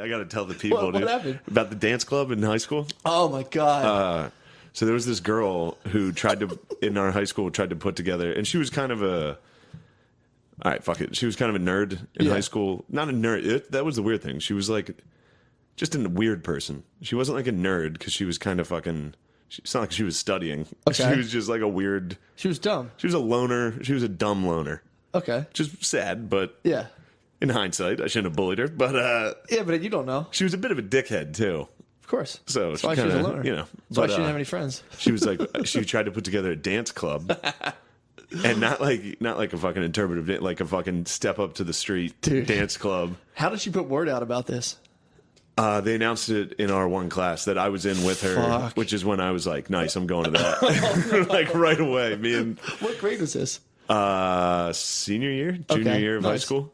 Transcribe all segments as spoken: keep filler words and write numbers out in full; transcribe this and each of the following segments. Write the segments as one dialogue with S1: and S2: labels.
S1: I got to tell the people,
S2: What- what
S1: dude,
S2: happened?
S1: about the dance club in high school.
S2: Oh my god.
S1: Uh, so there was this girl who tried to, in our high school, tried to put together, and she was kind of a, all right, fuck it. She was kind of a nerd in
S2: Yeah.
S1: high school. Not a nerd. It, that was the weird thing. She was like, just a weird person. She wasn't like a nerd because she was kind of fucking, she, it's not like she was studying.
S2: Okay.
S1: She was just like a weird,
S2: she was dumb.
S1: she was a loner. She was a dumb loner.
S2: Okay.
S1: Just sad, but
S2: Yeah.
S1: in hindsight, I shouldn't have bullied her. But uh,
S2: Yeah, but you don't know.
S1: she was a bit of a dickhead, too.
S2: Of course.
S1: So
S2: That's
S1: she
S2: why she was a
S1: kinda,
S2: loner.
S1: you know,
S2: That's
S1: but,
S2: why she didn't
S1: uh,
S2: have any friends.
S1: She was like, she tried to put together a dance club, and not like not like a fucking interpretive, dan- like a fucking step up to the street
S2: Dude.
S1: dance club.
S2: How did she put word out about this?
S1: Uh, they announced it in our one class that I was in with her,
S2: Fuck.
S1: which is when I was like, nice, I'm going to that, like right away. Me and
S2: What grade was this?
S1: uh, senior year, junior
S2: Okay,
S1: year of high
S2: nice.
S1: school.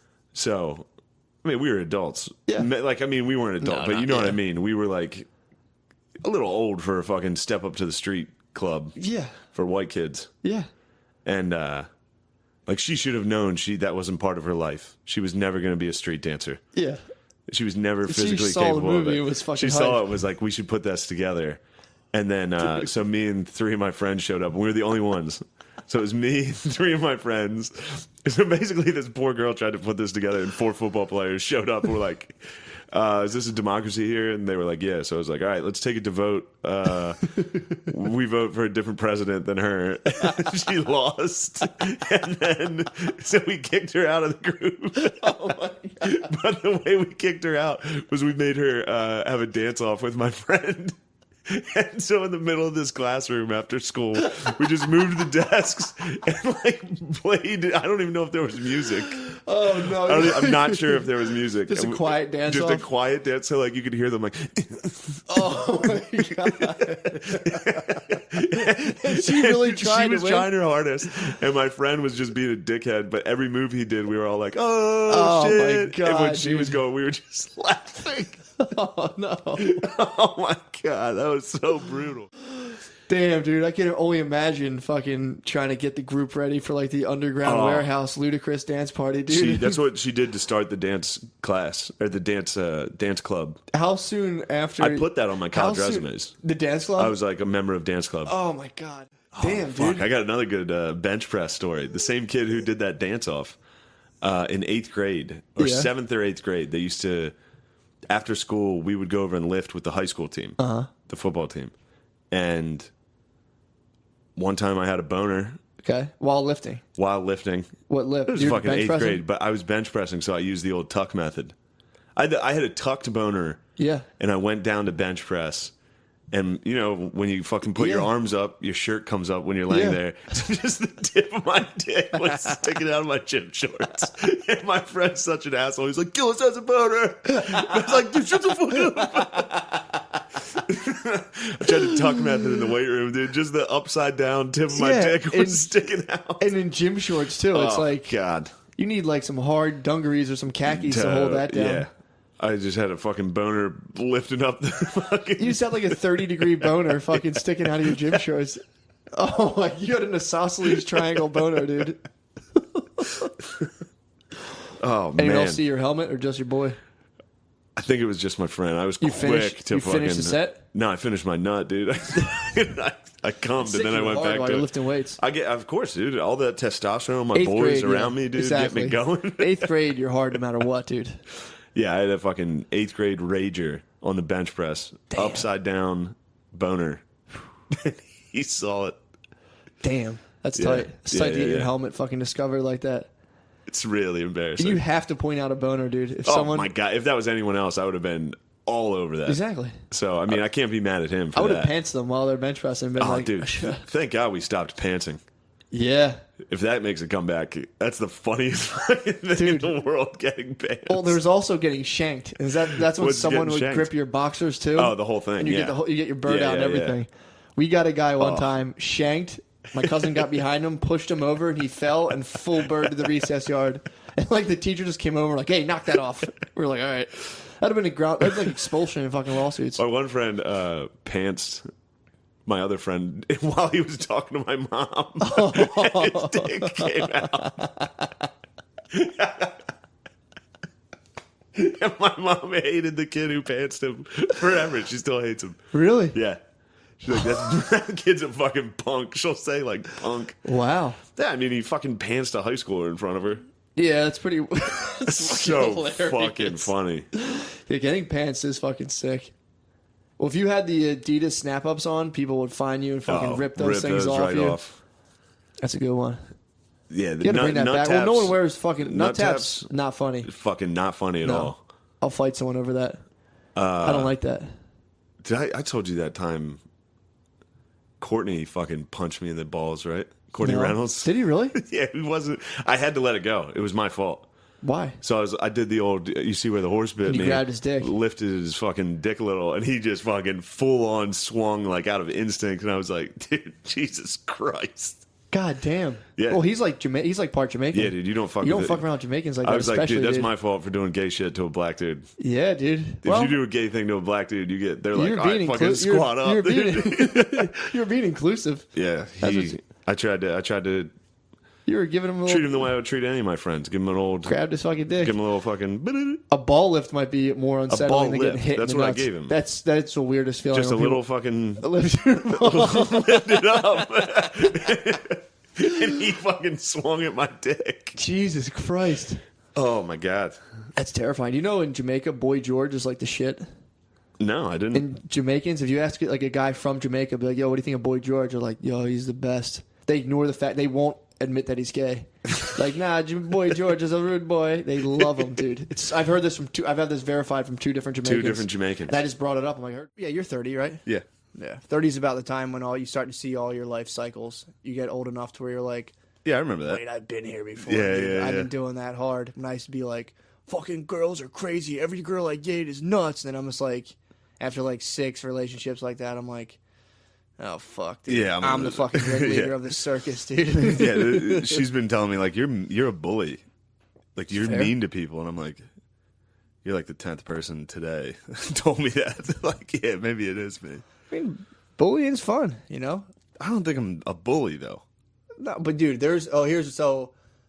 S1: So, I mean, we were adults.
S2: Yeah.
S1: Me- Like, I mean, we weren't adults,
S2: No,
S1: but
S2: not-
S1: you know what I
S2: yeah.
S1: mean. We were like a little old for a fucking step up to the street club
S2: Yeah.
S1: for white kids.
S2: Yeah.
S1: And uh like she should have known she that wasn't part of her life. She was never going to be a street dancer.
S2: Yeah.
S1: She was never
S2: She
S1: physically
S2: saw the
S1: capable
S2: movie,
S1: of it.
S2: it was fucking
S1: she saw
S2: hype.
S1: it was like we should put this together. And then uh so me and three of my friends showed up and we were the only ones. So it was me, three of my friends. So basically this poor girl tried to put this together and four football players showed up and were like, uh, is this a democracy here? And they were like, yeah. So I was like, all right, let's take it to vote. Uh, we vote for a different president than her. She lost. And then, so we kicked her out of the group.
S2: Oh my god.
S1: But the way we kicked her out was we made her uh, have a dance off with my friend. And so in the middle of this classroom after school, we just moved the desks and like played. I don't even know if there was music.
S2: Oh no.
S1: I don't, e, I'm not sure if there was music.
S2: Just a
S1: And we-
S2: quiet dance
S1: Just a
S2: off?
S1: quiet dance, so like you could hear them like.
S2: Oh my god. And she really tried
S1: She was
S2: to win?
S1: trying her hardest, and my friend was just being a dickhead. But every move he did, we were all like, "Oh,
S2: Oh, my
S1: shit!" and
S2: God,
S1: when she
S2: dude.
S1: was going, we were just laughing.
S2: Oh no.
S1: Oh my god, that was so brutal.
S2: Damn, dude, I can only imagine fucking trying to get the group ready for like the underground
S1: Oh.
S2: warehouse ludicrous dance party, dude.
S1: She, that's what she did to start the dance class or the dance uh, dance club.
S2: How soon after
S1: I put that on my college
S2: how soon-
S1: resumes.
S2: The dance club?
S1: I was like a member of dance club.
S2: Oh my god. Damn,
S1: Fuck,
S2: dude.
S1: I got another good uh, bench press story. The same kid who did that dance off uh, in eighth grade or
S2: Yeah.
S1: seventh or eighth grade. They used to after school we would go over and lift with the high school team, uh-huh. the football team, and one time I had a boner
S2: Okay. While lifting.
S1: while lifting.
S2: What lift?
S1: It was
S2: Dude,
S1: fucking
S2: bench
S1: eighth
S2: pressing?
S1: grade, but I was bench pressing, so I used the old tuck method. I, I had a tucked boner,
S2: Yeah.
S1: and I went down to bench press. And, you know, when you fucking put your
S2: Yeah.
S1: arms up, your shirt comes up when you're laying
S2: Yeah.
S1: there. So just the tip of my dick was sticking out of my gym shorts. And my friend's such an asshole. He's like, Gillis has a boner. I was like, dude, shut the fuck up. I tried to tuck method in the weight room, dude. Just the upside down tip of my
S2: Yeah,
S1: dick was
S2: and-
S1: sticking out.
S2: And in gym shorts too. It's
S1: Oh,
S2: like
S1: God.
S2: you need like some hard dungarees or some khakis to hold that down.
S1: Yeah. I just had a fucking boner lifting up the fucking.
S2: You just had like a thirty degree boner fucking sticking out of your gym shorts. Oh my, you had an isosceles triangle boner, dude.
S1: Oh,
S2: Anyone
S1: man.
S2: else see your helmet or just your boy?
S1: I think it was just my friend. I was
S2: You
S1: quick
S2: finished-
S1: to
S2: you
S1: fucking.
S2: finished the set?
S1: No, I finished my nut, dude. I, I cummed and then I went back
S2: while
S1: to
S2: you're
S1: it.
S2: lifting weights.
S1: I get, of course, dude. All that testosterone, my
S2: Eighth
S1: boys
S2: grade,
S1: around
S2: yeah,
S1: me, dude,
S2: exactly.
S1: get me going.
S2: Eighth grade, you're hard no matter what, dude.
S1: Yeah, I had a fucking eighth grade rager on the bench press,
S2: Damn.
S1: upside down boner. He saw it.
S2: Damn, that's
S1: Yeah.
S2: tight. It's
S1: Yeah,
S2: tight to
S1: yeah,
S2: get your
S1: yeah.
S2: helmet fucking discovered like that.
S1: It's really embarrassing.
S2: You have to point out a boner, dude. If
S1: oh
S2: someone
S1: my god! If that was anyone else, I would have been all over that.
S2: exactly,
S1: So I mean, I can't be mad at him for
S2: I would have
S1: that.
S2: pantsed them while they're bench pressing. And been
S1: Oh,
S2: like,
S1: dude! Thank God we stopped pantsing.
S2: yeah.
S1: If that makes a comeback, that's the funniest fucking thing
S2: Dude.
S1: in the world. Getting pants.
S2: Well, there's also getting shanked. Is that that's when
S1: What's
S2: someone
S1: getting
S2: would
S1: shanked?
S2: grip your boxers too?
S1: Oh, the whole thing,
S2: And you
S1: yeah.
S2: get the whole, you get your bird
S1: Yeah,
S2: out and
S1: yeah,
S2: everything.
S1: yeah.
S2: We got a guy one
S1: Oh.
S2: time shanked. My cousin got behind him, pushed him over, and he fell and full bird to the recess yard. And like the teacher just came over, like, "Hey, knock that off." We were like, "All right." That'd have been a ground. That'd like expulsion and fucking lawsuits.
S1: My one friend uh, pantsed my other friend while he was talking to my mom. His dick came out. And my mom hated the kid who pantsed him forever. She still hates him.
S2: Really?
S1: Yeah. She's like, That's, that kid's a fucking punk. She'll say, like, punk.
S2: Wow.
S1: Yeah, I mean, he fucking pantsed a high schooler in front of her.
S2: Yeah, that's pretty. That's
S1: So
S2: hilarious.
S1: fucking funny.
S2: Yeah, getting pants is fucking sick. Well, if you had the Adidas Snap Ups on, people would find you and fucking
S1: Oh,
S2: rip those
S1: rip
S2: things
S1: those
S2: off
S1: right
S2: you.
S1: off.
S2: That's a good one.
S1: Yeah, the
S2: You gotta
S1: nut,
S2: bring that
S1: nut
S2: back.
S1: taps,
S2: Well, no one wears fucking nut,
S1: nut
S2: taps.
S1: taps.
S2: Not funny.
S1: Fucking not funny at
S2: No.
S1: all.
S2: I'll fight someone over that.
S1: Uh,
S2: I don't like that.
S1: Did I? I told you that time. Courtney fucking punched me in the balls, right? Courtney
S2: No.
S1: Reynolds.
S2: Did he really?
S1: Yeah, it wasn't. I had to let it go. It was my fault.
S2: Why?
S1: So I was. I did the old. You see where the horse bit
S2: And you
S1: me?
S2: grabbed his dick.
S1: Lifted his fucking dick a little, and he just fucking full on swung like out of instinct. And I was like, dude, Jesus Christ.
S2: God damn.
S1: Yeah.
S2: Well, he's like Jama- he's like part Jamaican.
S1: Yeah, dude, you don't fuck.
S2: You don't
S1: with
S2: fuck
S1: it.
S2: around with Jamaicans like that.
S1: I was like,
S2: especially,
S1: dude, that's
S2: dude.
S1: my fault for doing gay shit to a black dude.
S2: Yeah, dude.
S1: If
S2: Well,
S1: you do a gay thing to a black dude, you get they're like,
S2: you're
S1: all right,
S2: being
S1: fucking
S2: inclu-
S1: squat
S2: you're,
S1: up.
S2: You're being, you're being inclusive.
S1: Yeah,
S2: That's
S1: he,
S2: what you-
S1: I tried to. I tried to
S2: You were giving him a
S1: treat
S2: little
S1: him the way I would treat any of my friends. Give him an old,
S2: grabbed his fucking dick.
S1: give him a little fucking,
S2: A ball lift might be more unsettling
S1: ball
S2: than getting
S1: lift.
S2: hit.
S1: That's
S2: in the
S1: what I
S2: nuts.
S1: gave him.
S2: That's that's the weirdest feeling.
S1: just a
S2: when
S1: little
S2: people
S1: fucking
S2: lift your ball.
S1: lift it up, and he fucking swung at my dick.
S2: Jesus Christ,
S1: Oh my god!
S2: that's terrifying. You know, in Jamaica, Boy George is like the shit.
S1: No, I didn't.
S2: And Jamaicans, if you ask like a guy from Jamaica, be like, "Yo, what do you think of Boy George?" They're like, "Yo, he's the best." They ignore the fact they won't admit that he's gay. Like, nah, J- Boy George is a rude boy. They love him, dude. It's I've heard this from two. I've had this verified from two different Jamaicans.
S1: Two different Jamaicans.
S2: And I just brought it up. I'm like, yeah, you're thirty, right?
S1: Yeah.
S3: Yeah, thirty is about the time when all you start to see all your life cycles. You get old enough to where you're like,
S1: Yeah, I remember that.
S3: wait, I've been here before.
S1: Yeah,
S3: dude.
S1: yeah,
S3: I've
S1: yeah.
S3: been doing that hard. When I used to be like, fucking girls are crazy. Every girl I date is nuts. And then I'm just like, after like six relationships like that, I'm like, oh fuck, dude.
S1: Yeah, I'm-
S3: I'm, the fucking ringleader
S1: yeah.
S3: of this circus, dude.
S1: Yeah, she's been telling me like you're you're a bully, like you're
S2: Fair.
S1: mean to people, and I'm like, you're like the tenth person today told me that. Like, yeah, maybe it is me.
S3: I mean, bullying's fun, you know.
S1: I don't think I'm a bully though.
S3: No, but dude, there's oh here's so.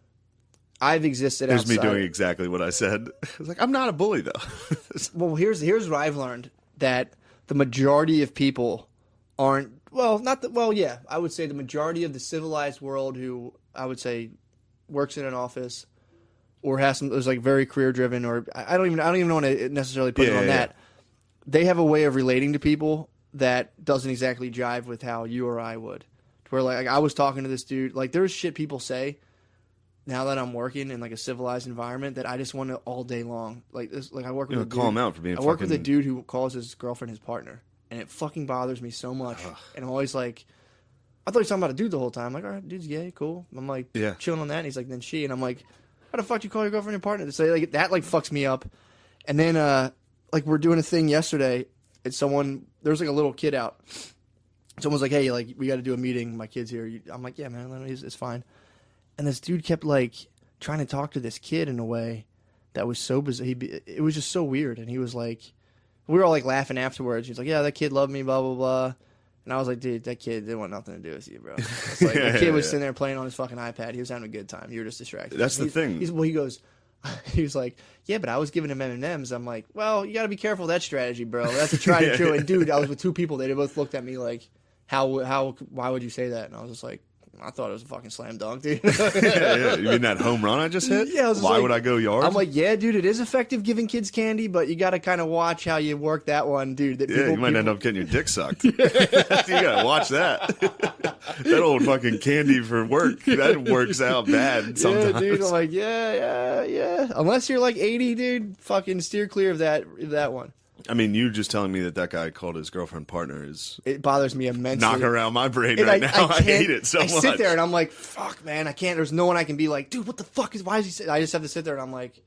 S3: I've existed
S1: There's
S3: outside.
S1: me doing exactly what I said. I was like, I'm not a bully though.
S3: Well, here's here's what I've learned, that the majority of people aren't well, not the well, yeah, I would say the majority of the civilized world who I would say works in an office or has some is like very career driven, or I I don't even I don't even want to necessarily put it
S1: Yeah,
S3: on
S1: yeah,
S3: that. They have a way of relating to people that doesn't exactly jive with how you or I would. Where like, like I was talking to this dude, like there's shit people say now that I'm working in like a civilized environment that I just want to all day long. Like this, like I work with
S1: You know,
S3: a dude,
S1: call him out for being
S3: I work with a
S1: fucking-
S3: dude who calls his girlfriend his partner, and it fucking bothers me so much. And I'm always like, I thought he was talking about a dude the whole time. I'm like, all right, dude's gay, cool. I'm like,
S1: Yeah.
S3: chilling on that. And he's like, then she, and I'm like, how the fuck do you call your girlfriend your partner? So like that like fucks me up. And then uh, like we're doing a thing yesterday, and someone there was like a little kid out. Someone's like, hey, like we got to do a meeting. My kid's here. You- I'm like, yeah, man, it's, it's fine. And this dude kept like trying to talk to this kid in a way that was so bizarre. He, it was just so weird. And he was like, we were all like laughing afterwards. He's like, yeah, that kid loved me, blah, blah, blah. And I was like, dude, that kid didn't want nothing to do with you, bro. It's like,
S1: Yeah,
S3: the kid
S1: yeah,
S3: was
S1: yeah.
S3: sitting there playing on his fucking iPad. He was having a good time. You were just distracted.
S1: That's the
S3: He's-
S1: thing.
S3: He's, well, he goes, he was like, yeah, but I was giving him M and M's. I'm like, well, you got to be careful of that strategy, bro. That's a tried and true. And dude, I was with two people. They both looked at me like, how, how, why would you say that? And I was just like, I thought it was a fucking slam dunk, dude.
S1: yeah, yeah. You mean that home run I just hit?
S3: Yeah, I was just
S1: Why
S3: like-
S1: would I go yard?
S3: I'm like, yeah, dude, it is effective giving kids candy, but you got to kind of watch how you work that one, dude. That
S1: yeah,
S3: people,
S1: you might
S3: people,
S1: end up getting your dick sucked. You gotta watch that. That old fucking candy for work that works out bad sometimes.
S3: Yeah, dude. I'm like, yeah, yeah, yeah. Unless you're like eighty, dude, fucking steer clear of that that one.
S1: I mean, you just telling me that that guy called his girlfriend partner is
S3: It bothers me immensely.
S1: knocking around my brain
S3: And
S1: right now. I,
S3: can't-
S1: hate it so
S3: I
S1: much.
S3: sit there and I'm like, fuck, man, I can't. There's no one I can be like, dude, what the fuck is? Why is he? Sit? I just have to sit there and I'm like,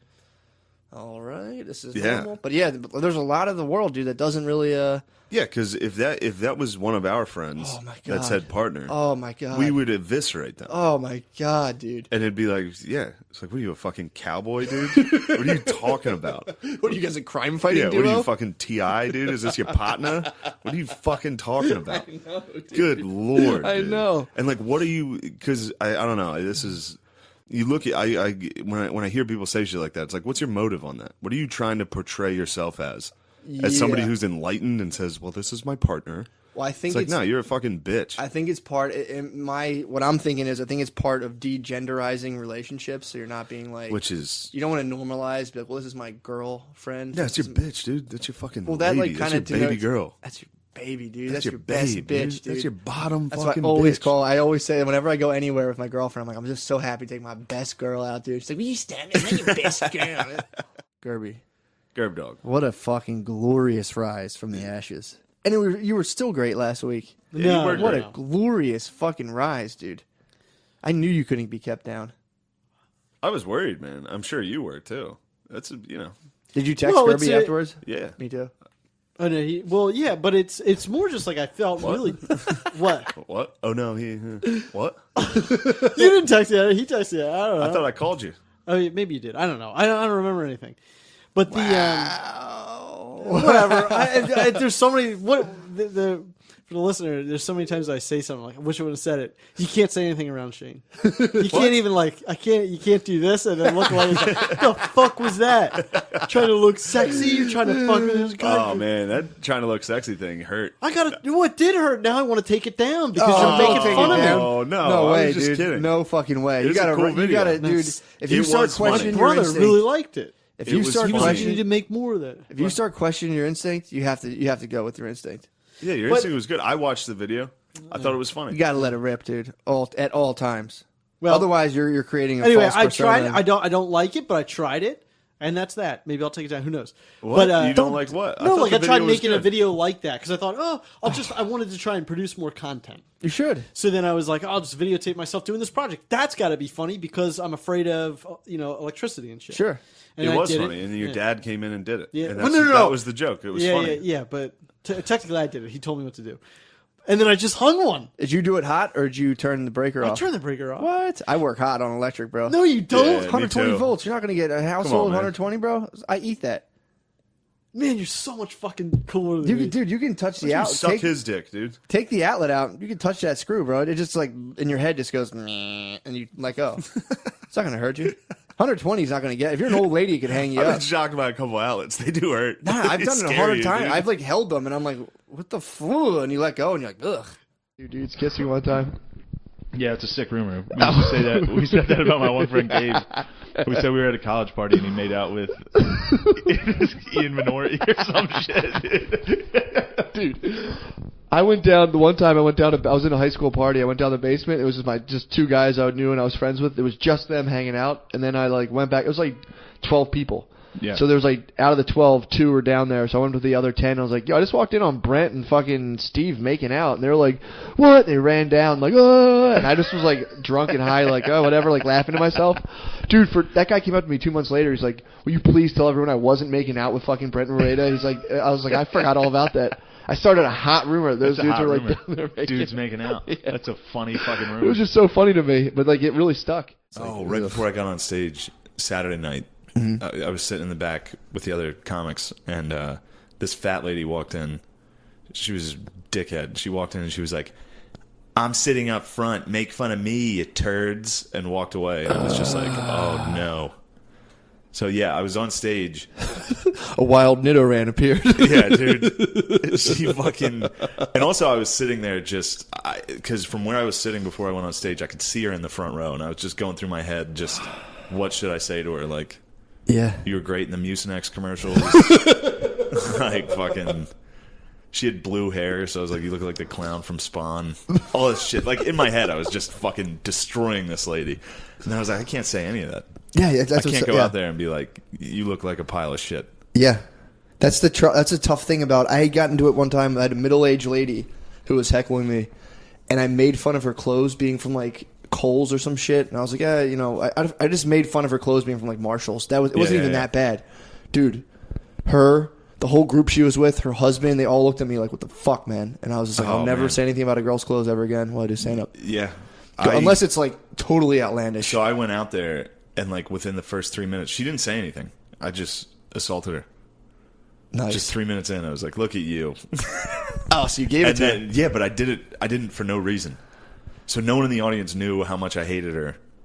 S3: all right, this is
S1: Yeah.
S3: normal. But yeah, there's a lot of the world, dude, that doesn't really. uh
S1: Yeah, because if that if that was one of our friends
S3: Oh, my
S1: that
S3: God.
S1: said partner,
S3: Oh my god.
S1: we would eviscerate them.
S3: Oh my god, dude.
S1: And it'd be like, yeah, it's like, what are you, a fucking cowboy, dude? What are you talking about?
S3: What are you guys, a crime fighting
S1: Yeah,
S3: duo?
S1: what are you, fucking T I, dude? Is this your partner? What are you fucking talking about? Good lord,
S3: I
S1: dude.
S3: know.
S1: And like, what are you? Because I, I don't know. This is You look at I, I when I when I hear people say shit like that, it's like, what's your motive on that? What are you trying to portray yourself as? As somebody
S3: Yeah.
S1: who's enlightened and says, "Well, this is my partner."
S3: Well, I think
S1: It's like,
S3: it's,
S1: no, you're a fucking bitch.
S3: I think it's part. In my what I'm thinking is, I think it's part of degenderizing relationships. So you're not being like,
S1: Which is,
S3: you don't want to normalize. Be like, well, this is my girlfriend.
S1: yeah, it's your
S3: This is-
S1: bitch, dude. That's your fucking
S3: Well, that
S1: lady.
S3: like
S1: That's
S3: kind of
S1: your baby girl.
S3: That's your baby, dude.
S1: That's,
S3: That's,
S1: your,
S3: your, best
S1: babe,
S3: bitch,
S1: dude.
S3: dude.
S1: That's your bottom
S3: That's what I
S1: fucking
S3: always
S1: bitch.
S3: call. I always say whenever I go anywhere with my girlfriend, I'm like, I'm just so happy to take my best girl out, dude. She's like, will you stand me? I'm your best girl. Gerby,
S1: Gerb dog.
S3: what a fucking glorious rise from the ashes. And it were, you were still great last week.
S4: No,
S1: you were
S4: no,
S3: What
S4: no.
S3: a glorious fucking rise, dude. I knew you couldn't be kept down.
S1: I was worried, man. I'm sure you were too. That's a, you know,
S3: Did you text
S4: Well, it's
S3: Gerby
S4: a-
S3: afterwards?
S1: yeah.
S3: Me too.
S4: Oh, no, he, well, yeah, but it's it's more just like I felt really. What?
S1: What? Oh no, he. uh, What?
S4: You didn't text it. He texted it. I don't know.
S1: I thought I called you.
S4: Oh, yeah, maybe you did. I don't know. I don't, I don't remember anything. But the
S3: Wow.
S4: um, whatever. I, I, I, there's so many. What the, the for the listener? There's so many times I say something like, I wish I would have said it. You can't say anything around Shane. You can't even like. I can't. You can't do this and then look like, the fuck was that? Trying to look sexy. You're trying to fuck with this guy.
S1: Oh man, that trying to look sexy thing hurt.
S4: I gotta. What did hurt? Now I want to take it down because
S3: Oh,
S4: you're making
S3: take
S4: fun
S3: it
S4: of
S3: down.
S4: me.
S1: Oh no,
S3: No
S1: I
S3: way,
S1: was just
S3: dude.
S1: kidding.
S3: No fucking way.
S1: It
S3: You
S1: was a
S3: gotta,
S1: cool
S3: you
S1: video.
S3: gotta, dude.
S4: That's-
S3: If
S1: it
S3: you start
S1: was funny.
S3: questioning
S4: My
S3: your
S4: brother
S3: instinct,
S4: really liked it.
S3: if
S1: It
S3: you
S1: was
S3: start
S1: funny.
S4: He was like, you
S3: questioning,
S4: need to make more of that.
S3: if you start questioning your instinct, you have to, you have to go with your instinct.
S1: Yeah, your
S4: But-
S1: instinct was good. I watched the video. I thought it was funny.
S3: You gotta let it rip, dude. All at all times.
S4: Well,
S3: Otherwise, you're you're creating a
S4: Anyway,
S3: false
S4: I
S3: persona.
S4: tried. I don't. I don't like it, but I tried it, and that's that. Maybe I'll take it down. Who knows?
S1: What?
S4: But uh,
S1: You don't like what? I
S4: No,
S1: thought
S4: like
S1: the
S4: I tried
S1: video was
S4: making a
S1: good.
S4: video like that because I thought, oh, I'll just. I wanted to try and produce more content.
S3: You should.
S4: So then I was like, I'll just videotape myself doing this project. That's got to be funny because I'm afraid of uh, you know electricity and shit.
S3: Sure.
S4: And
S1: It
S4: I
S1: was
S4: did
S1: funny, and your
S4: Yeah.
S1: dad came in and did it.
S4: Yeah.
S1: And
S4: Well,
S1: that's,
S4: no, no, no.
S1: that was the joke. It was
S4: yeah,
S1: funny.
S4: yeah, yeah. But t- technically, I did it. He told me what to do, and then I just hung one.
S3: Did you do it hot or did you turn the breaker
S4: I
S3: off?
S4: turned the breaker off.
S3: What? I work hot on electric, bro.
S4: No, you don't.
S1: Yeah.
S3: one hundred twenty
S1: me too.
S3: volts. You're not gonna get a household
S1: man.
S3: one hundred twenty, bro. I eat that.
S4: Man, you're so much fucking cooler than
S3: You
S4: me.
S3: can, dude, you can touch the
S1: You
S3: outlet.
S1: suck
S3: Take,
S1: his dick, dude.
S3: take the outlet out. You can touch that screw, bro. It just like in your head just goes, "Meh," and you let go. It's not gonna hurt you. one hundred twenty is not gonna get. If you're an old lady, it could hang you
S1: I've
S3: up.
S1: been shocked by a couple outlets. They do hurt.
S3: Nah, I've
S1: They
S3: done it a
S1: scare
S3: hundred
S1: you,
S3: times.
S1: dude.
S3: I've like held them, and I'm like, "What the fool?" And you let go, and you're like, "Ugh." Two dudes kissed me one time.
S5: Yeah, it's a sick rumor. We used to say that. We said that about my one friend Gabe. We said we were at a college party and he made out with Ian Minori or some shit.
S6: Dude, I went down the one time. I went down. To, I was in a high school party. I went down the basement. It was just my just two guys I knew and I was friends with. It was just them hanging out. And then I like went back. It was like twelve people.
S5: Yeah.
S6: So there was like out of the twelve, two were down there. So I went with the other ten. I was like, yo, I just walked in on Brent and fucking Steve making out, and they were like, what? And they ran down like, oh, and I just was like drunk and high, like oh whatever, like laughing to myself. Dude, for that guy came up to me two months later. He's like, will you please tell everyone I wasn't making out with fucking Brent and Rada? He's like, I was like, I forgot all about that. I started a hot rumor. Those
S5: That's a
S6: dudes
S5: hot
S6: were like
S5: rumor.
S6: down there making
S5: Dudes making out.
S6: Yeah.
S5: That's a funny fucking rumor.
S6: It was just so funny to me, but like it really stuck.
S1: Oh, right before I got on stage Saturday night, I, I was sitting in the back with the other comics, and uh, this fat lady walked in. She was a dickhead. She walked in and she was like, I'm sitting up front. Make fun of me, you turds, and walked away. And I was just like, oh, no. So, yeah, I was on stage.
S3: A wild Nidoran appeared.
S1: Yeah, dude. She fucking... And also I was sitting there just... Because from where I was sitting before I went on stage, I could see her in the front row, and I was just going through my head just, what should I say to her? Like...
S3: Yeah.
S1: You were great in the Mucinex commercials. Like, fucking... She had blue hair, so I was like, you look like the clown from Spawn. All this shit. Like, in my head, I was just fucking destroying this lady. And I was like, I can't say any of that.
S3: Yeah, yeah, that's
S1: I can't
S3: what's-
S1: go
S3: yeah.
S1: out there and be like, you look like a pile of shit.
S3: Yeah, that's the tr- that's a tough thing about. I had gotten into it one time. I had a middle aged lady who was heckling me, and I made fun of her clothes being from like Kohl's or some shit. And I was like, yeah, you know, I I just made fun of her clothes being from like Marshalls. That was it wasn't
S1: Yeah,
S3: even
S1: yeah,
S3: that bad, dude. Her. The whole group she was with, her husband, they all looked at me like, what the fuck, man? And I was just like,
S1: Oh,
S3: I'll never
S1: man.
S3: say anything about a girl's clothes ever again while I do stand up.
S1: Yeah. I-
S3: Unless it's like totally outlandish.
S1: So I went out there, and like within the first three minutes, she didn't say anything. I just assaulted her.
S3: Nice.
S1: Just three minutes in, I was like, look at you.
S3: oh, so you gave it
S1: And
S3: to her.
S1: then, yeah, but I did it. I didn't for no reason. So no one in the audience knew how much I hated her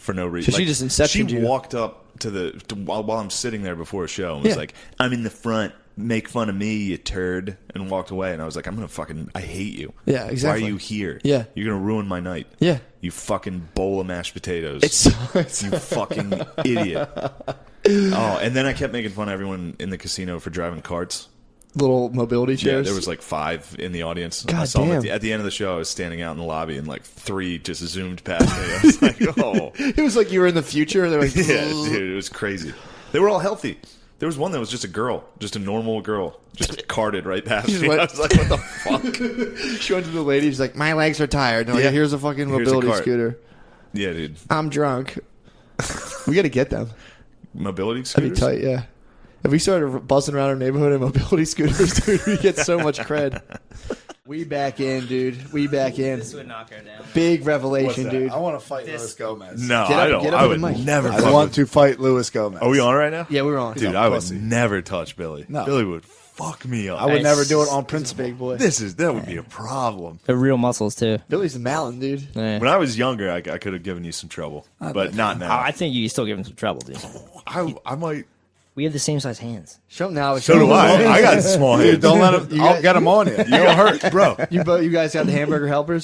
S1: for no reason.
S3: 'Cause she just inceptioned
S1: She
S3: you.
S1: walked up to the to, while, while I'm sitting there before a show and was
S3: Yeah.
S1: like, "I'm in the front. Make fun of me, you turd," and walked away. And I was like, "I'm gonna fucking, I hate you.
S3: Yeah, exactly.
S1: Why are you here?
S3: Yeah.
S1: you're gonna ruin my night.
S3: Yeah.
S1: you fucking bowl of mashed potatoes.
S3: It's, it's
S1: you fucking idiot." Oh, and then I kept making fun of everyone in the casino for driving carts.
S3: little mobility
S1: Yeah,
S3: chairs.
S1: there was like five in the audience. I
S3: God
S1: saw them at
S3: damn.
S1: the, at the end of the show. I was standing out in the lobby, and like three just zoomed past me. I was like, "Oh,
S3: It was like you were in the future. And they're like,
S1: yeah, dude, it was crazy." They were all healthy. There was one that was just a girl, just a normal girl, just carted right past
S3: She's
S1: me.
S3: what-
S1: I was like, "What the fuck?"
S3: She went to the lady. She's like, my legs are tired. And I'm like,
S1: Yeah.
S3: here's a fucking
S1: Here's a
S3: mobility
S1: cart.
S3: scooter.
S1: Yeah, dude,
S3: I'm drunk. We got to get them.
S1: mobility
S3: That'd
S1: scooters.
S3: be tight, yeah. If we started buzzing around our neighborhood in mobility scooters, dude, we get so much cred. We back in, dude. We back in.
S7: This would knock her down.
S3: Big revelation, dude.
S8: I want to fight
S7: This-
S8: Luis Gomez.
S1: No,
S3: Get up-
S1: I don't.
S3: get up
S1: I
S3: to
S1: would
S3: the mic.
S1: never.
S8: I
S1: fuck
S8: want
S1: with-
S8: to fight Luis Gomez.
S1: Are we on right now?
S3: Yeah, we're on.
S1: Dude,
S8: a
S1: I would
S8: pussy.
S1: never touch Billy.
S8: No.
S1: Billy would fuck me up.
S8: I would
S7: Nice.
S8: never do it on principle.
S3: Big boy.
S1: This is that would be a problem.
S7: They're real muscles too.
S3: Billy's a Malin, dude.
S7: Yeah.
S1: When I was younger, I, I could have given you some trouble, but not now.
S7: I I think you still give him some trouble, dude.
S1: I, I might.
S7: We have the same size hands.
S3: Show him now.
S1: So do I. I got small hands.
S8: Dude, don't let him.
S3: You
S8: I'll
S3: got-
S8: get him on you.
S1: You don't hurt, bro.
S3: You both, you guys got the hamburger helpers?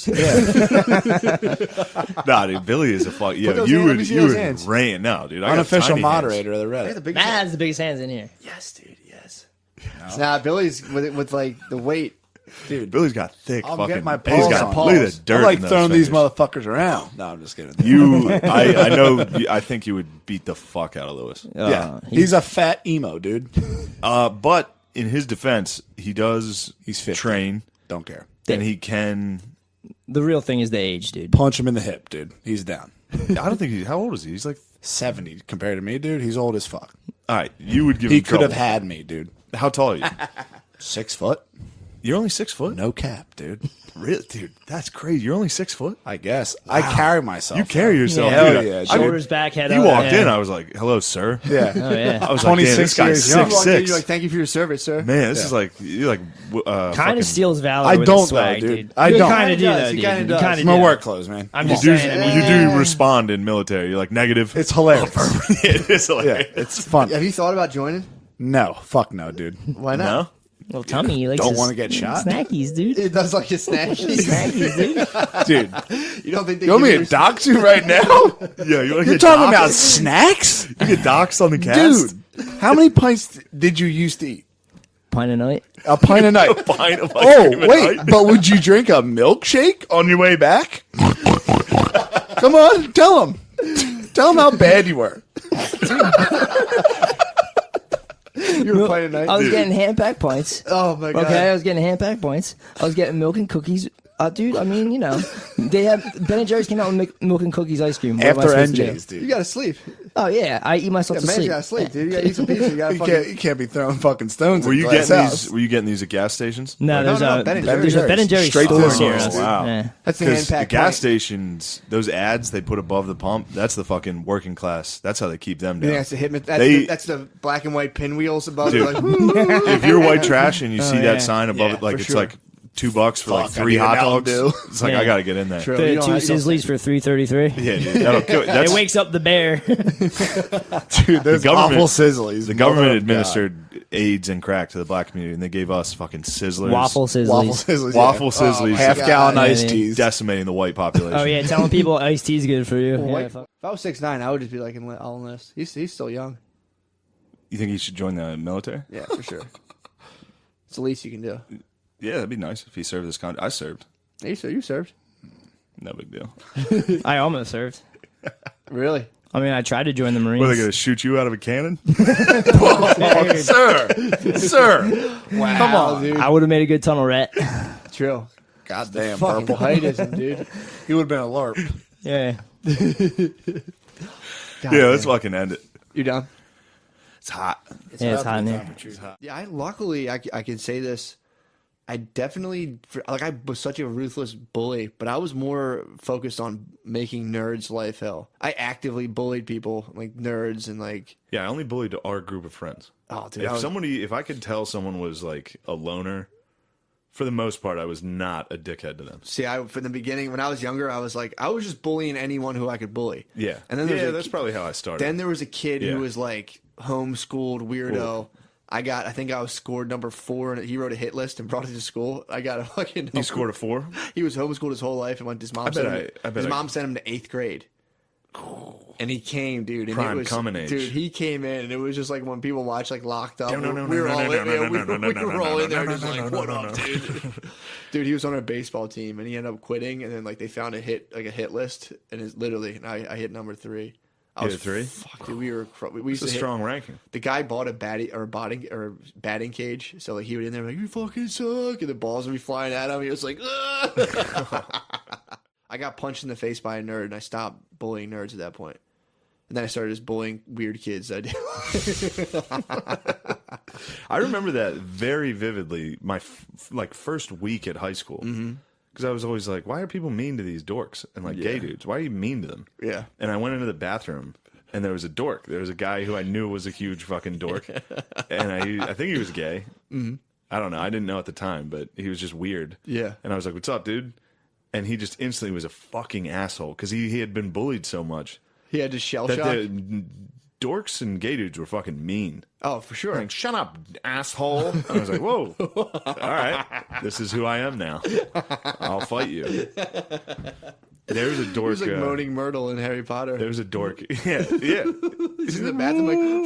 S1: Nah, dude, Billy is a fuck. Yeah,
S3: those
S1: you
S3: hands- let me
S1: would.
S3: see
S1: You
S3: those
S1: would
S3: hands.
S1: rain. No, dude. I got
S8: Unofficial
S1: tiny
S8: moderator of the
S3: I got
S8: Reddit.
S3: the biggest
S7: Matt
S3: hand.
S7: has the biggest hands in here.
S3: Yes, dude. Yes. Nah, Billy's with with like the weight.
S1: Dude, Billy's got thick
S8: I'll
S1: fucking.
S8: get my
S1: he's
S8: paws
S1: got
S8: on.
S1: look at the dirt.
S8: I like
S1: in those
S8: throwing these
S1: fingers.
S8: motherfuckers around. No, I'm just kidding.
S1: You, I, I know. I think you would beat the fuck out of Lewis.
S7: Uh,
S8: yeah,
S7: he-
S8: he's a fat emo dude.
S1: Uh, but in his defense, he does.
S8: He's fifty.
S1: train,
S8: Don't care.
S1: and he can.
S7: the real thing is the age, dude.
S8: Punch him in the hip, dude. He's down.
S1: I don't think he. How old is he? He's like.
S8: seventy compared to me, dude. He's old as fuck.
S1: All right, you would give
S8: He
S1: him
S8: could have
S1: trouble.
S8: had me, dude.
S1: How tall are you?
S8: Six foot,
S1: You're only six foot.
S8: no cap, dude.
S1: Really, dude, that's crazy. You're only six foot.
S8: I guess I carry myself.
S1: You carry yourself.
S7: Yeah.
S1: dude.
S8: Hell yeah,
S1: I- I-
S7: Shoulders back, head
S1: He
S7: up.
S1: walked
S7: yeah.
S1: in. I was like, "Hello, sir."
S8: Yeah.
S7: Oh yeah.
S1: I was like, "Damn, this
S8: twenty-six
S1: guy's
S8: years young.
S1: six
S3: Walked in,
S1: six."
S3: You're like, thank you for your service, sir.
S1: Man, this is like you're like w- uh,
S7: Kind
S1: fucking-
S7: of steals valor.
S8: I
S7: with
S8: don't
S7: the swag,
S8: though, dude.
S7: dude.
S8: I
S7: you
S8: don't.
S7: kind of do
S3: He does,
S7: though,
S3: he
S7: dude.
S3: kinda
S7: You
S3: does.
S7: kind
S8: It's
S7: of
S8: my
S7: do.
S8: work clothes, man.
S7: I'm
S1: You
S7: just
S1: do
S7: saying. I mean,
S1: you do respond in military. You're like negative.
S8: It's hilarious.
S1: it is
S8: yeah,
S1: hilarious.
S8: it's fun.
S3: Have you thought about joining?
S8: No, fuck no, dude.
S3: Why not?
S1: No,
S7: Well, tummy likes
S8: Don't
S7: his
S8: wanna get shot?
S7: Snackies, dude.
S3: It does like a snack.
S7: Snackies, dude.
S8: Dude,
S3: You don't think they
S8: you want
S3: give
S8: me
S3: you
S8: to dox you right now?
S1: yeah, you want to
S8: You're
S1: get
S8: talking
S1: doxed?
S8: about snacks?
S1: You get doxed on the cast,
S8: Dude, how many pints did you used to eat?
S7: Pint a night.
S8: A pint a night.
S1: Pint of ice
S8: Oh,
S1: cream at
S8: wait,
S1: night?
S8: but would you drink a milkshake on your way back? Come on, tell him. Tell him how bad you were.
S3: You were playing tonight.
S7: I was getting hand pack pints.
S3: Oh my god.
S7: Okay, I was getting hand pack points. I was getting milk and cookies. Uh, dude, I mean, you know, they have Ben and Jerry's came out with milk, milk and cookies ice cream. What am I
S8: After
S7: supposed
S8: N
S7: to do?
S8: J's, dude.
S3: You gotta sleep.
S7: Oh yeah, I eat myself
S3: Yeah,
S7: to
S3: man,
S7: sleep.
S3: you gotta sleep, dude. You gotta eat some pizza. You gotta
S8: You
S3: fucking.
S8: can't, you can't be throwing fucking stones
S1: Were
S8: at
S1: you
S8: glass
S1: getting
S8: house.
S1: these? Were you getting these at gas stations?
S7: No, there's
S3: no,
S7: a
S3: Ben and
S7: there's
S3: Jerry's.
S7: a Ben and Jerry's
S8: Straight to
S7: store
S8: the
S7: near
S8: source,
S7: us.
S8: dude.
S1: Wow.
S7: Yeah.
S3: That's the
S1: Because
S3: hand
S1: the
S3: pack.
S1: gas
S3: pint.
S1: stations, those ads they put above the pump, that's the fucking working class. That's how they keep them
S3: You
S1: down.
S3: think that's the hit? That's,
S1: They-
S3: the, that's the black and white pinwheels above.
S1: Dude.
S3: It, like, woo.
S1: If you're white trash and you see
S7: yeah.
S1: that sign above
S7: Yeah,
S1: it, like
S3: for
S1: it's
S3: sure.
S1: like two bucks for like
S8: Fuck, I
S1: three
S8: need a
S1: hot
S8: Mountain
S1: dogs,
S8: Dew.
S1: it's like
S7: Yeah.
S1: I gotta get in there.
S3: True.
S7: The
S3: You don't
S7: two
S3: have- you don't-
S7: sizzlies for three thirty three.
S1: Yeah, dude. That'll kill, that's,
S7: It wakes up the bear.
S8: Dude, there's
S1: government-
S8: awful sizzlies.
S1: the government
S8: Mother of
S1: administered AIDS and crack to the black community, and they gave us fucking sizzlers,
S7: Waffle
S8: God. waffle
S7: sizzlies.
S8: sizzlies.
S1: waffle
S8: yeah.
S1: sizzlies,
S8: half
S3: God.
S8: gallon
S7: Yeah,
S8: iced
S7: yeah.
S8: teas.
S1: decimating the white population.
S7: Oh yeah, telling people iced tea's good for you.
S3: Well,
S7: Yeah,
S3: white-
S7: fuck.
S3: if I was six nine, I would just be like in all in this. He's he's still young.
S1: You think he should join the military?
S3: Yeah, for sure. It's the least you can do.
S1: Yeah, that'd be nice if he served this country. I served.
S3: You served. You served.
S1: No big deal.
S7: I almost served.
S3: Really?
S7: I mean, I tried to join the Marines.
S1: Were they going to shoot you out of a cannon?
S8: Sir, sir.
S3: Wow, come on, dude.
S7: I would have made a good tunnel rat.
S3: True.
S8: Goddamn,
S3: Fucking
S8: purple.
S3: heightism, dude.
S8: He would have been a LARP.
S7: Yeah.
S3: God
S1: Yeah, let's
S3: damn.
S1: fucking end it.
S3: You done?
S1: It's hot.
S7: Yeah, it's hot in here.
S3: Yeah, I luckily I, c- I can say this. I definitely like I was such a ruthless bully, but I was more focused on making nerds life hell. I actively bullied people like nerds and like
S1: Yeah, I only bullied our group of friends.
S3: oh dude, I
S1: If
S3: was-
S1: somebody, if I could tell someone was like a loner For the most part, I was not a dickhead to them.
S3: See, I from the beginning when I was younger, I was like, I was just bullying anyone who I could bully.
S1: Yeah.
S3: And then there's
S1: yeah,
S3: a-
S1: that's probably how I started.
S3: Then there was a kid
S1: Yeah.
S3: who was like homeschooled weirdo.
S1: Ooh.
S3: I got, I think I was scored number four, and he wrote a hit list and brought it to school. I got a fucking.
S1: you scored a four?
S3: He was homeschooled his whole life, and went. His mom
S1: I bet
S3: sent him.
S1: I- I bet
S3: his
S1: I-
S3: mom sent him to eighth grade. And he came, dude. And
S1: Prime
S3: it was,
S1: coming age.
S3: Dude, he came in, and it was just like when people watch like Locked Up.
S1: No, no, no,
S3: we were
S1: no,
S3: all
S1: no,
S3: in,
S1: no,
S3: yeah,
S1: no,
S3: we
S1: no,
S3: were-
S1: no,
S3: we
S1: no,
S3: were
S1: no,
S3: all
S1: no,
S3: in there,
S1: no,
S3: just
S1: no,
S3: like,
S1: no,
S3: what
S1: no,
S3: up,
S1: no.
S3: dude? Dude, he was on our baseball team, and he ended up quitting, and then like they found a hit, like a hit list, and it's literally, and I, I hit number three. I
S1: You
S3: was
S1: hit three?
S3: Fuck, dude, we were. cr- We used
S1: It's a
S3: to hit-
S1: strong ranking.
S3: the guy bought a batting or batting or batting cage, so like he would in there like you fucking suck, and the balls would be flying at him. He was like, "Ugh." I got punched in the face by a nerd, and I stopped bullying nerds at that point. And then I started just bullying weird kids. I did.
S1: I remember that very vividly. My f- like first week at high school, because I was always like, "Why are people mean to these dorks and like gay dudes? Why are you mean to them?"
S3: Yeah.
S1: And I went into the bathroom, and there was a dork. There was a guy who I knew was a huge fucking dork, and I I think he was gay. Mm-hmm. I don't know. I didn't know at the time, but he was just weird.
S3: Yeah.
S1: And I was like, "What's up, dude?" And he just instantly was a fucking asshole because he, he had been bullied so much
S3: He had just shell
S1: that
S3: shock.
S1: the dorks and gay dudes were fucking mean.
S3: Oh, for sure.
S1: Like, shut up, asshole. And I was like, whoa. All right. This is who I am now. I'll fight you. There was a
S3: He
S1: dork.
S3: was like
S1: uh,
S3: Moaning Myrtle in Harry Potter.
S1: there was a dork. Yeah. Yeah.
S3: He's in the bathroom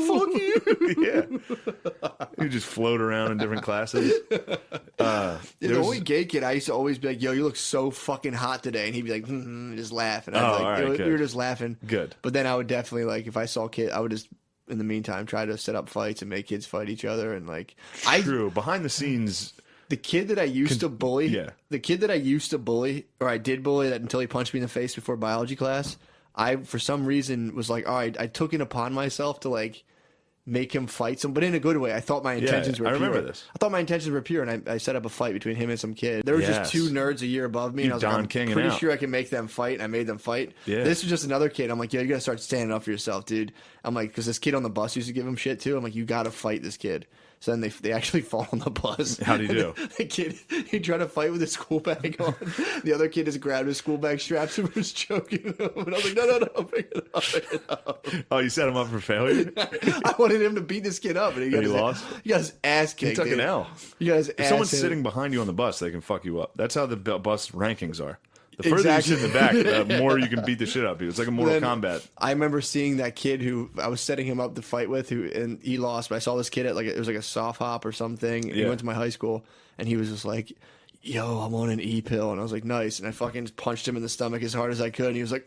S3: like, fuck you.
S1: Yeah. You just float around in different classes. Uh,
S3: Yeah,
S1: there
S3: the
S1: was-
S3: only gay kid I used to always be like, "Yo, you look so fucking hot today," and he'd be like, mm-hmm, and just laugh, and I'd
S1: Oh,
S3: be like,
S1: all right,
S3: it was-
S1: good.
S3: we were just laughing.
S1: Good.
S3: But then I would definitely like if I saw kid, I would just in the meantime try to set up fights and make kids fight each other, and like I
S1: True. Behind the scenes,
S3: the kid that I used to bully,
S1: yeah.
S3: the kid that I used to bully, or I did bully that until he punched me in the face before biology class. I for some reason was like, all right, I took it upon myself to like make him fight some, but in a good way. I thought my intentions were
S1: I
S3: pure.
S1: remember this.
S3: I thought my intentions were pure, and I, I set up a fight between him and some kid. There was
S1: Yes.
S3: just two nerds a year above me, and
S1: You
S3: I was like,
S1: Don
S3: I'm
S1: King-ing
S3: pretty
S1: out.
S3: sure I can make them fight, and I made them fight.
S1: Yeah.
S3: This was just another kid. I'm like, yo, you gotta start standing up for yourself, dude. I'm like, because this kid on the bus used to give him shit too. I'm like, you gotta fight this kid. So then they they actually fall on the bus.
S1: How'd he do?
S3: The kid, he tried to fight with his school bag on. The other kid just grabbed his school bag straps and was choking him. And I was like, no, no, no, bring it up, bring it up.
S1: oh, you set him up for failure?
S3: I wanted him to beat this kid up, and he got,
S1: And he
S3: his,
S1: lost?
S3: he got his ass
S1: He
S3: kicked.
S1: took
S3: dude.
S1: an L.
S3: He got his
S1: If
S3: ass
S1: someone's
S3: hit.
S1: sitting behind you on the bus, they can fuck you up. That's how the bu- bus rankings are. The further
S3: Exactly.
S1: you sit in the back, the more you can beat the shit out of you. It's like a Mortal
S3: Then
S1: Kombat.
S3: I remember seeing that kid who I was setting him up to fight with, who and he lost. But I saw this kid at like it was like a soft hop or something. And He
S1: Yeah.
S3: went to my high school, and he was just like, "Yo, I'm on an E pill," and I was like, "Nice." And I fucking punched him in the stomach as hard as I could, and he was like,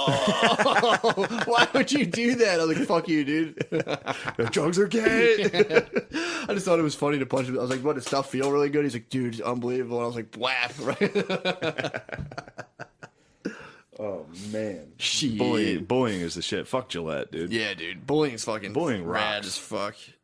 S3: "Oh, why would you do that?" I was like, "Fuck you, dude."
S1: The drugs are gay.
S3: I just thought it was funny to punch him. I was like, "What? Does stuff feel really good?" He's like, "Dude, it's unbelievable." And I was like, "Blap!" Right?
S1: Oh man,
S3: Shit.
S1: bullying, bullying is the shit. Fuck Gillette, dude.
S3: Yeah, dude. Bullying's fucking
S1: Bullying
S3: rad
S1: rocks.
S3: as fuck.